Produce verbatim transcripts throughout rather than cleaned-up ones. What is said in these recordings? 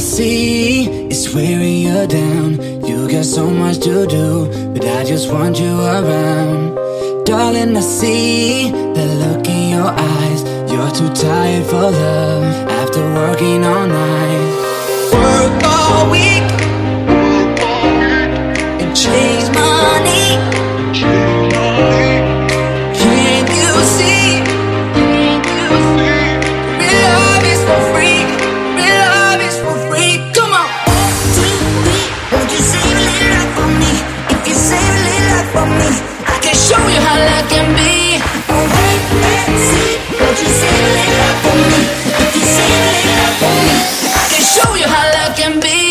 see is wearing you down. You got so much to do, but I just want you around. Darling, I see the look in your eyes. You're too tired for love after working all night. Work all week and chase money. Can't you see? Real love is for free. Real love is for free. Come on. Won't you save a little love for me? If you save a little love for me, I can show you how love can be. Oh wait, let's see. Won't you save a little love for me? If you save a little love for me, I can show you how love can be.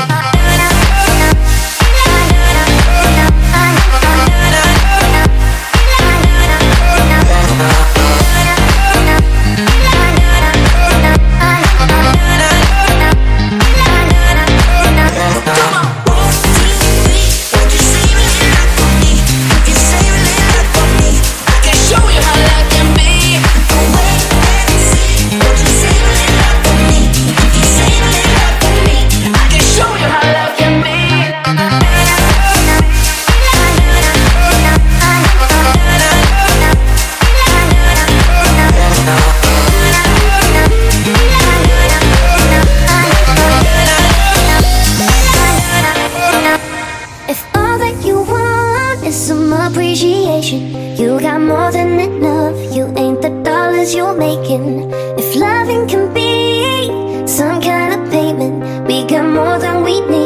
You got more than enough. You ain't the dollars you're making. If loving can be some kind of payment, we got more than we need.